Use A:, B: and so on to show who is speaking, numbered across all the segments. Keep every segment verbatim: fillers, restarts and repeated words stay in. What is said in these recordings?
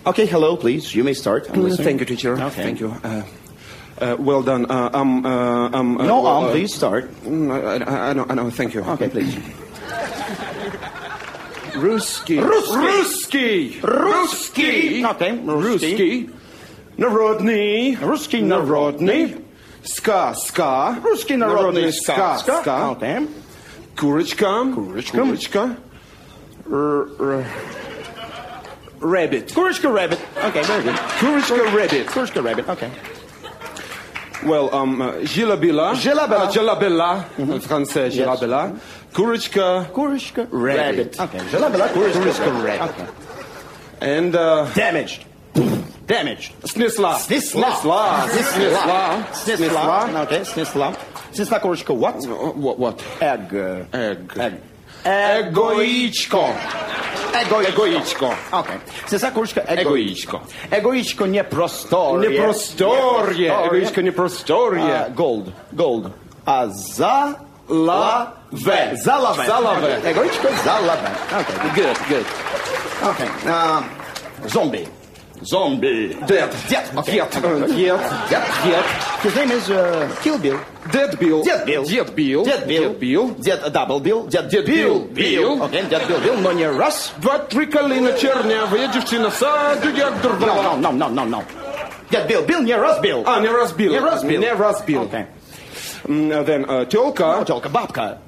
A: Okay, hello, please. You may start. I'm listening.
B: Thank you, teacher.
A: Okay.
B: Thank you. Uh, uh, well done. Uh, um, uh, um, uh,
A: No,
B: well,
A: um,
B: uh,
A: please start.
B: mm, I, I, I know, I know. Thank you.
A: Okay, please.
B: Русский.
A: Русский.
B: Русский.
A: Русский. Okay,
B: Русский. Народный.
A: Русский
B: Народный. Ска. Ска.
A: Русский народный ска.
B: Ска. Ска.
A: Okay.
B: Курочка.
A: Курочка.
B: Курочка. Р- р- Rabbit.
A: Курочка rabbit. Okay, very good.
B: Курочка rabbit.
A: Курочка rabbit. Okay.
B: Well, um, uh, Gilabilla.
A: Gilabella.
B: Uh, Gilabella. En français, Gilabella. Курочка.
A: Курочка
B: Rabbit.
A: Okay. Gilabella. Курочка
B: Курочка
A: rabbit.
B: rabbit.
A: Okay.
B: And, uh,
A: Damaged. Damaged.
B: Снесла.
A: Снесла.
B: Снесла.
A: Снесла.
B: Снесла.
A: Снесла. Okay, снесла. Снесла курочка what?
B: What? What?
A: Egg.
B: Egg.
A: Egg.
B: Эгоичко. Эгоичко.
A: Okay. Снесла курочка
B: Эгоичко.
A: Эгоичко не просторье.
B: Не просторье. Эгоичко не просторье.
A: Gold. Gold. А за...
B: Лаве.
A: Залаве.
B: Залаве.
A: Эгоичко залаве. Okay.
B: Good, good.
A: Okay. Uh, zombie. Zombie.
B: Dead.
A: Dead. Okay.
B: Dead. Dead.
A: Dead.
B: Dead.
A: His name is uh, Kill Bill.
B: Dead Bill.
A: Dead Bill.
B: Dead Bill.
A: Dead Bill.
B: Dead Bill.
A: Dead Double Bill. Dead
B: Dead Bill. Bill.
A: Okay, Dead Bill Bill, но не раз.
B: Два-три коліна чернявая дівчина саду як
A: No,
B: дурвала.
A: no, no, no, no. Dead Bill. Bill не разбил.
B: А, не разбил.
A: Не разбил.
B: Не разбил.
A: Okay.
B: Mm, Then, uh, тёлка.
A: Ну, тёлка, бабка.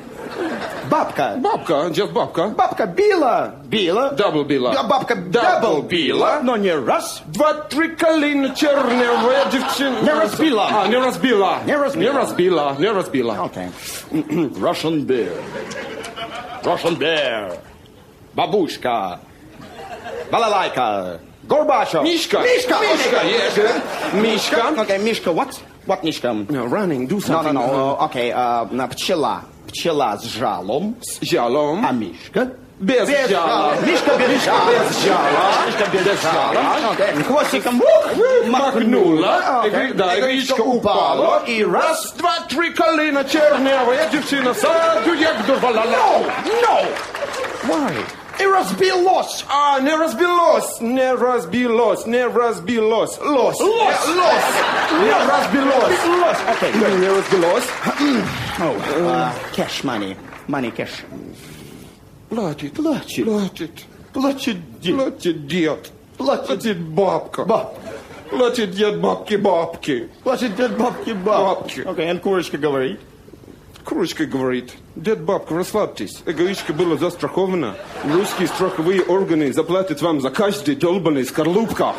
A: Бабка.
B: Бабка. Дед бабка.
A: Бабка била. Била.
B: Дабл била.
A: Да, бабка
B: Дабл
A: дабл
B: била.
A: но не раз.
B: Два-три коліна чернявая дівчина.
A: Не разбила.
B: А, не разбила.
A: Не разбила.
B: Не разбила. Не разбила.
A: Okay. Russian bear. Russian bear. Бабушка. Балалайка. Горбачев.
B: Мишка.
A: Мишка.
B: Мишка.
A: Okay.
B: Yes. Мишка.
A: Okay, Мишка, what? What Мишка?
B: No, running, do
A: No, no,
B: something.
A: no. Okay, uh, пчела. Пчела с жалом.
B: С жалом.
A: А Мишка?
B: Без жала.
A: Мишка без жала.
B: Без жала.
A: Мишка без жала. Okay. Хвостиком
B: Махнула.
A: Okay.
B: Да, эгоичка упала.
A: И раз.
B: Два, три коліна чернявая дівчина саду як дурвала.
A: No, no.
B: Why?
A: И разбилось.
B: А, не разбилось, не разбилось, не разбилось. Лось.
A: Лось.
B: Лось. Не разбилось.
A: Лось. Okay, good.
B: Не разбилось.
A: Oh, uh, cash money. Money, cash.
B: Платит.
A: Плачет.
B: Платит.
A: Плачет дед.
B: Платит дед.
A: Плачет.
B: Платит бабка.
A: Баб.
B: Платит дед бабки бабки.
A: Плачет дед бабки бабки.
B: Бабки.
A: Окей, okay, курочка говорит.
B: Курочка говорит: дед бабка, расслабьтесь. Эгоичка была застрахована. Русские страховые органы заплатят вам за каждый долбанный скорлупка.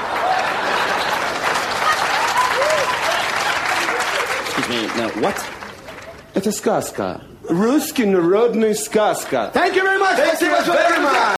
A: Excuse me, now, what?
B: Это сказка. Русский народный сказка.
A: Thank you very much.
B: Thank you very much.